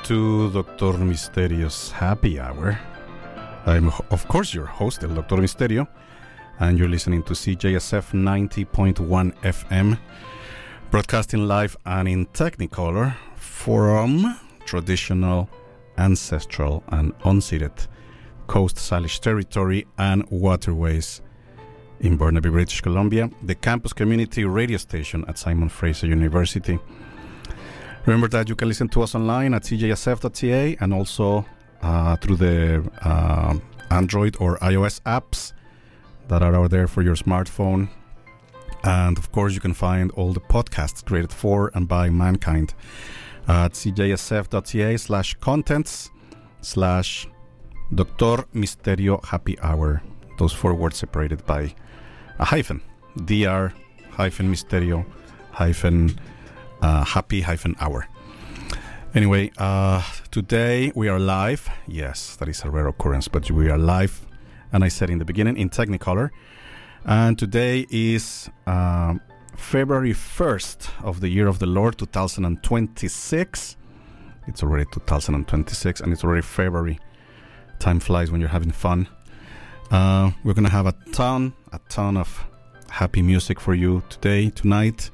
to Dr. Misterio's Happy Hour. I'm, of course, your host, El Dr. Misterio, and you're listening to CJSF 90.1 FM, broadcasting live and in Technicolor from traditional, ancestral, and unceded Coast Salish territory and waterways in Burnaby, British Columbia, the campus community radio station at Simon Fraser University. Remember that you can listen to us online at cjsf.ca and also through the Android or iOS apps that are out there for your smartphone. And of course, you can find all the podcasts created for and by mankind at cjsf.ca/contents/Dr. Misterio Happy Hour. Those 4 words separated by a hyphen. Dr. Misterio Happy Hour. Anyway, today we are live. Yes, that is a rare occurrence, but we are live, and I said in the beginning, in Technicolor. And today is February 1st of the year of the Lord, 2026. It's already 2026, and it's already February. Time flies when you're having fun. We're going to have a ton of happy music for you tonight.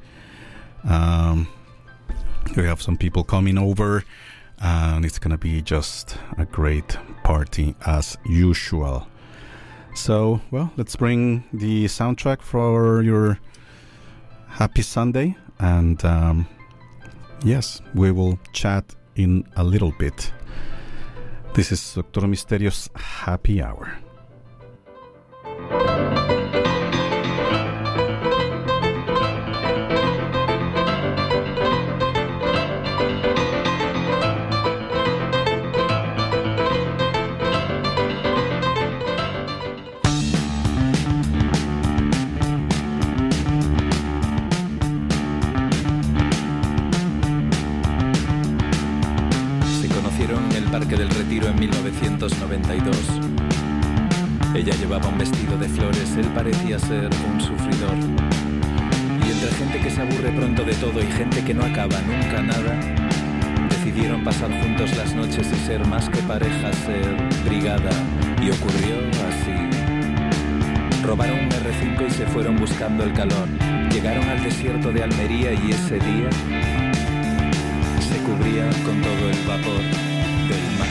We have some people coming over, and it's going to be just a great party as usual. So, well, let's bring the soundtrack for your happy Sunday, and yes, we will chat in a little bit. This is Dr. Misterio's Happy Hour. Parque del Retiro en 1992. Ella llevaba un vestido de flores, él parecía ser un sufridor. Y entre gente que se aburre pronto de todo y gente que no acaba nunca nada, decidieron pasar juntos las noches y ser más que pareja, ser brigada. Y ocurrió así. Robaron un R5 y se fueron buscando el calor. Llegaron al desierto de Almería y ese día se cubría con todo el vapor del mar.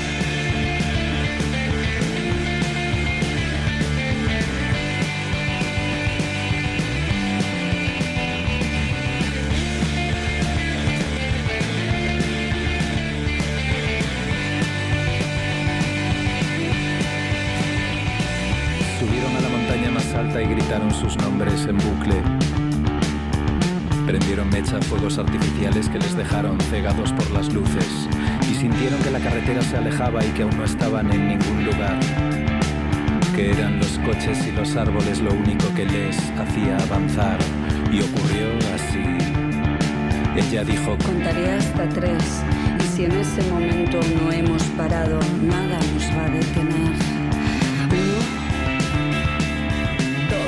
Subieron a la montaña más alta y gritaron sus nombres en bucle. Prendieron mecha, fuegos artificiales que les dejaron cegados por las luces y sintieron que la carretera se alejaba y que aún no estaban en ningún lugar, que eran los coches y los árboles lo único que les hacía avanzar. Y ocurrió así. Ella dijo: contaré hasta 3 y si en ese momento no hemos parado, nada nos va a detener. 1, 2.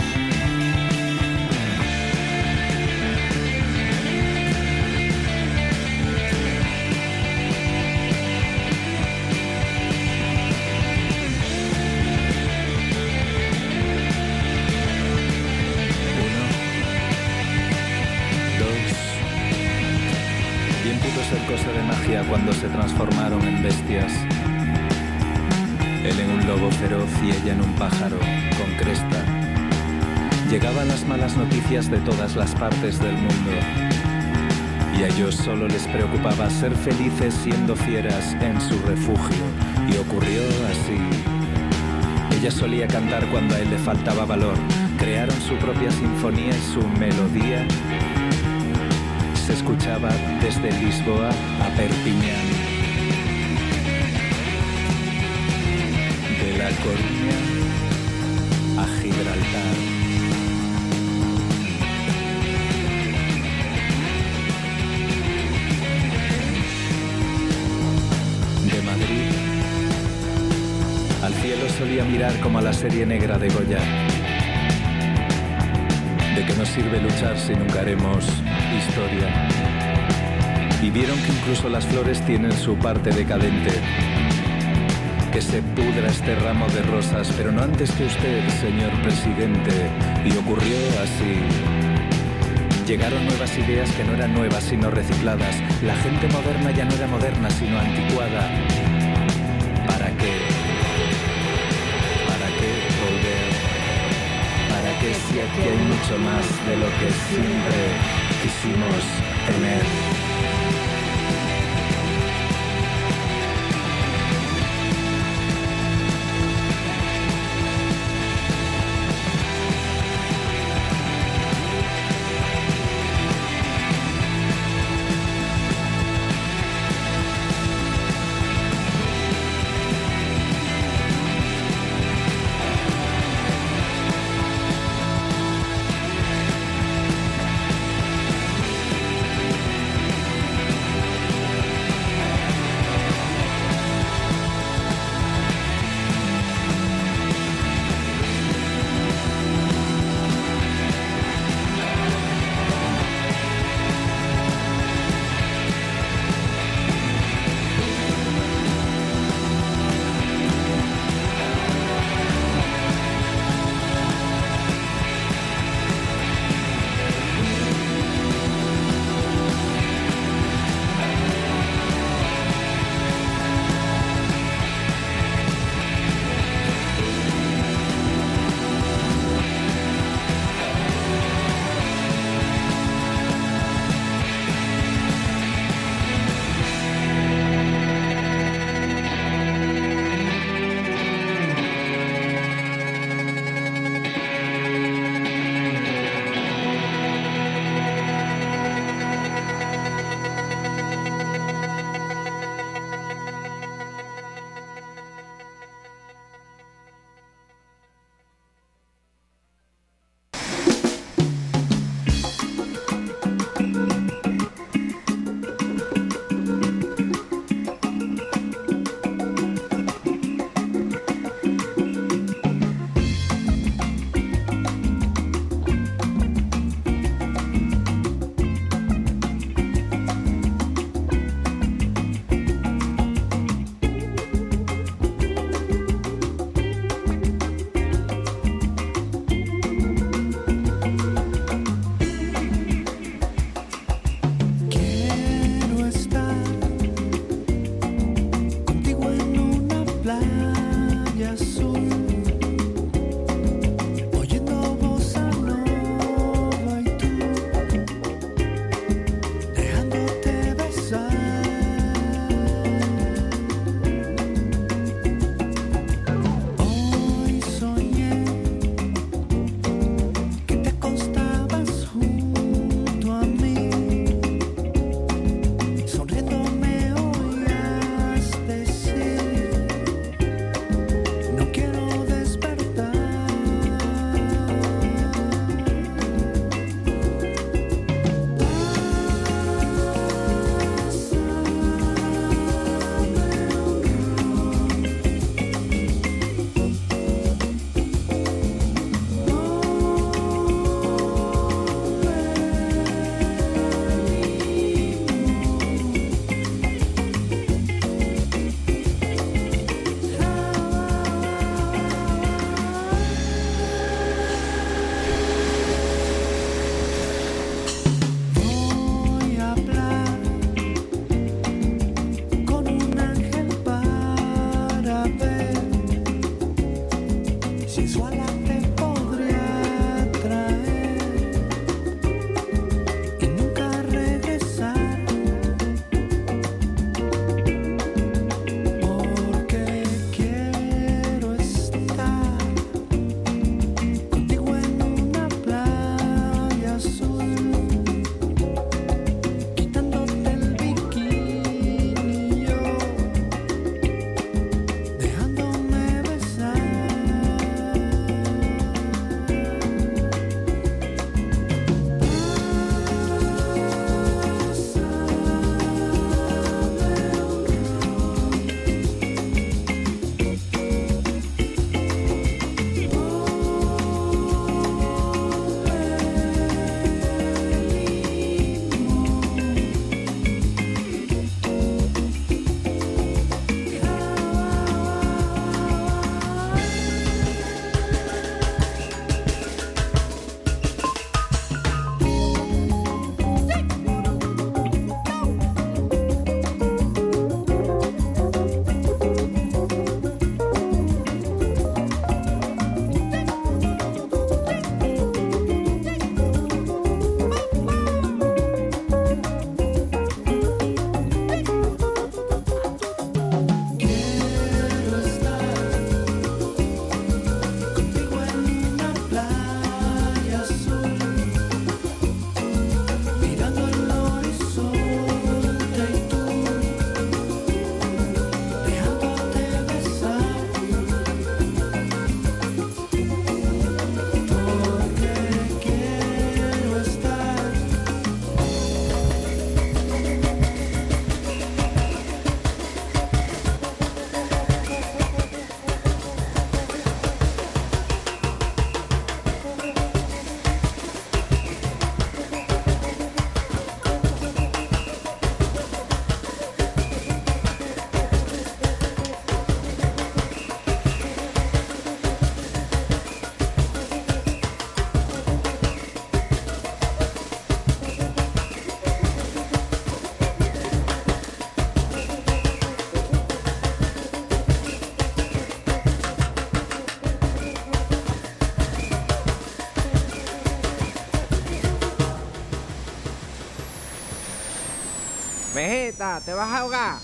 Ser cosa de magia cuando se transformaron en bestias. Él en un lobo feroz y ella en un pájaro con cresta. Llegaban las malas noticias de todas las partes del mundo y a ellos solo les preocupaba ser felices siendo fieras en su refugio. Y ocurrió así. Ella solía cantar cuando a él le faltaba valor. Crearon su propia sinfonía y su melodía se escuchaba desde Lisboa a Perpiñán, de La Coruña a Gibraltar. De Madrid al cielo solía mirar como a la serie negra de Goya. ¿De qué nos sirve luchar si nunca haremos historia? y vieron que incluso las flores tienen su parte decadente. Que se pudra este ramo de rosas, pero no antes que usted, señor presidente. Y ocurrió así. Llegaron nuevas ideas que no eran nuevas sino recicladas. La gente moderna ya no era moderna sino anticuada. ¿Para qué? ¿Para qué volver? ¿Para qué si aquí hay mucho más de lo que siempre quisimos tener? Vegeta, te vas a ahogar.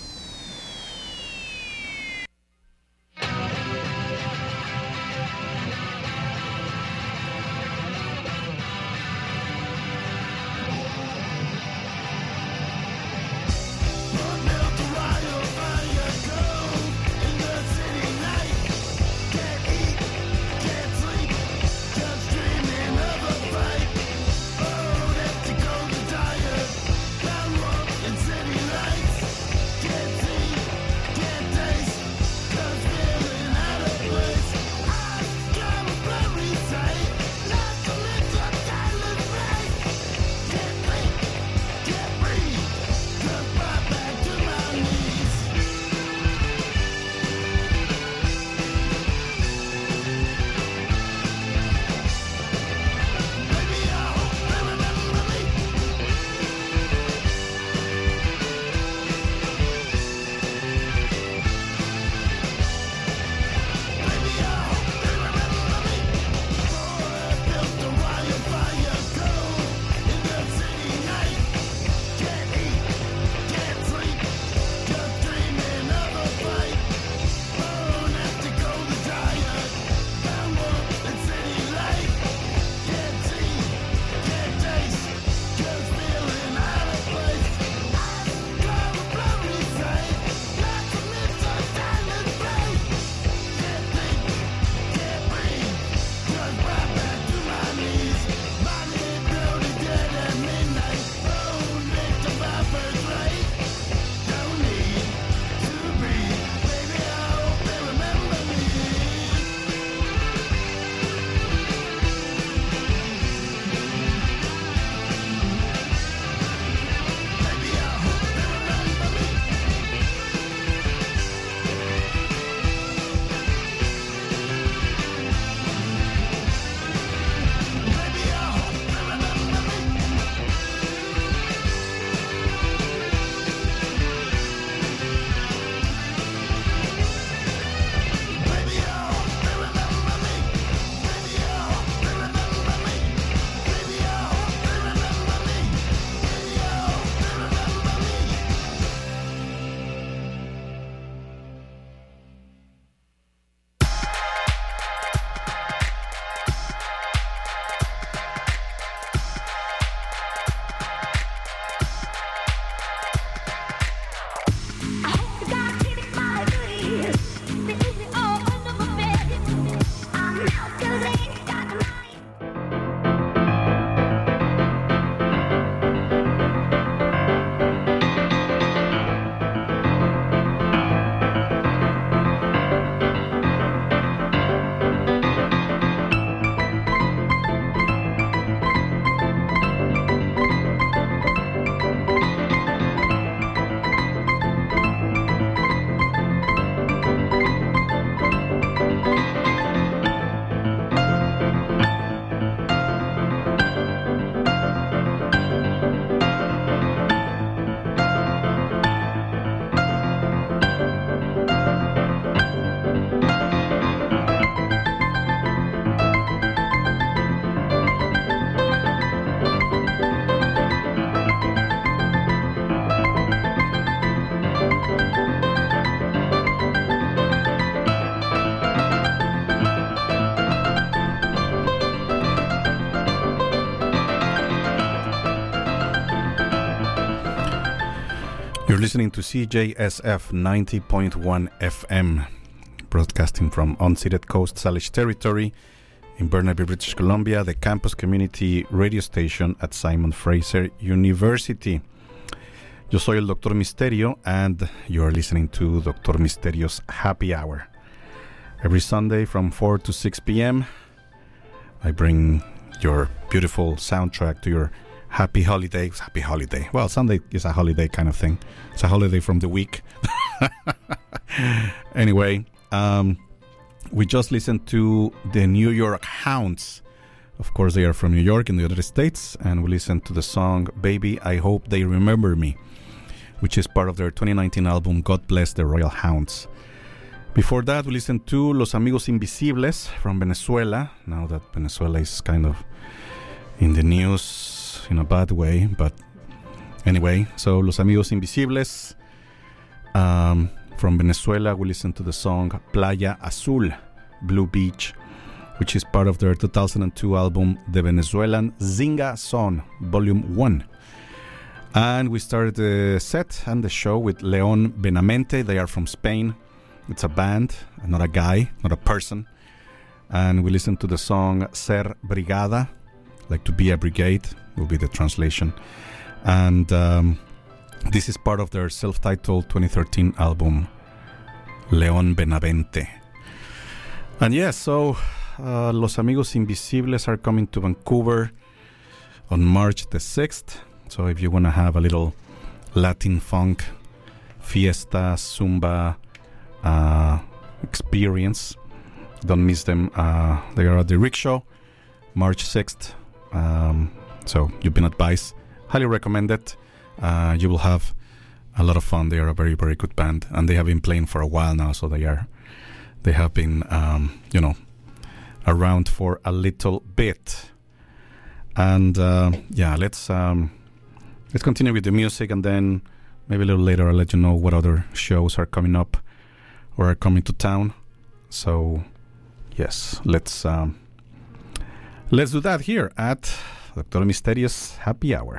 You're listening to CJSF 90.1 FM, broadcasting from unceded Coast Salish territory in Burnaby, British Columbia, the campus community radio station at Simon Fraser University. Yo soy el Dr. Misterio, and you're listening to Dr. Misterio's Happy Hour. Every Sunday from 4 to 6 p.m., I bring your beautiful soundtrack to your happy holiday. Well, Sunday is a holiday kind of thing. It's a holiday from the week. Anyway, we just listened to the New York Hounds. Of course, they are from New York in the United States, and we listened to the song Baby, I Hope They Remember Me, which is part of their 2019 album God Bless the Royal Hounds. Before that, we listened to Los Amigos Invisibles from Venezuela. Now that Venezuela is kind of in the news in a bad way, but Anyway, so Los Amigos Invisibles. From Venezuela, we listen to the song Playa Azul, Blue Beach, which is part of their 2002 album, The Venezuelan Zinga Son, Volume 1. And we started the set and the show with León Benamente. They are from Spain. It's a band, not a guy, not a person. And we listened to the song Ser Brigada, like to be a brigade, will be the translation. And this is part of their self-titled 2013 album, León Benavente. And yes, so Los Amigos Invisibles are coming to Vancouver on March the 6th. So if you want to have a little Latin funk, fiesta, zumba experience, don't miss them. They are at the Rickshaw, March 6th. So you've been advised. Highly recommend it. You will have a lot of fun. They are a very, very good band, and they have been playing for a while now. So they have been, around for a little bit. And let's continue with the music, and then maybe a little later I'll let you know what other shows are coming up or are coming to town. So yes, let's do that here at Doctor Misterios Happy Hour.